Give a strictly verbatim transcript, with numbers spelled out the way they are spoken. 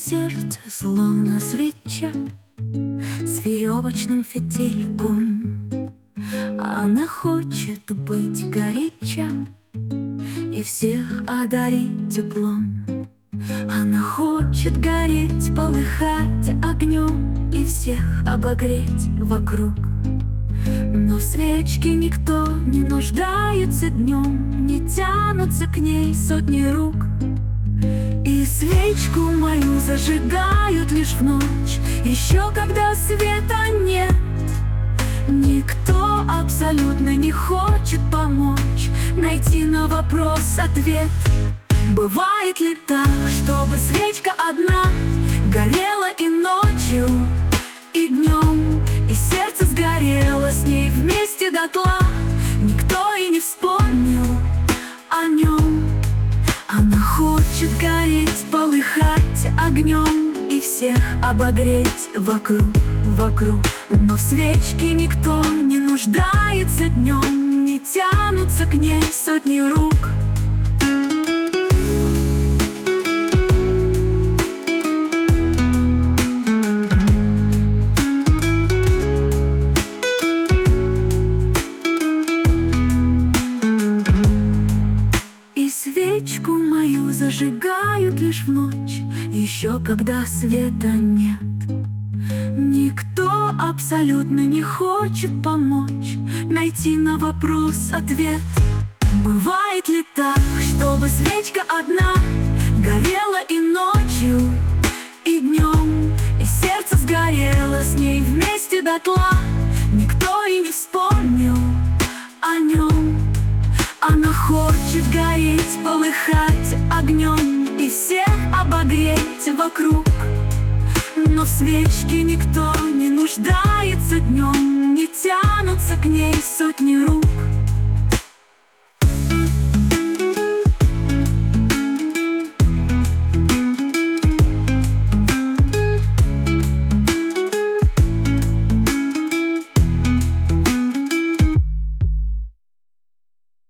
сердце словно свеча с веревочным фитильком. Она хочет быть горяча и всех одарить теплом. Она хочет гореть, полыхать огнем и всех обогреть вокруг. Но в свечке никто не нуждается днем, не тянутся к ней сотни рук. И свечку мою зажигают лишь в ночь, еще когда света нет. Никто абсолютно не хочет помочь найти на вопрос ответ. Бывает ли так, чтобы свечка одна горела и ночью, и днем, и сердце сгорело с ней вместе дотла? Никто и не вспомнил о нем. Она хочет гореть, полыхать огнем и всех обогреть вокруг, вокруг. Но в свечке никто не нуждается днем, не тянутся к ней сотни рук. Свечку мою зажигают лишь в ночь, еще когда света нет. Никто абсолютно не хочет помочь найти на вопрос ответ. Бывает ли так, чтобы свечка одна горела и ночью, и днем, и сердце сгорело с ней вместе дотла? Никто и не вспомнил о нем. Она хочет гореть, полыхать огнем и всех обогреть вокруг. Но в свечке никто не нуждается днем, не тянутся к ней сотни рук.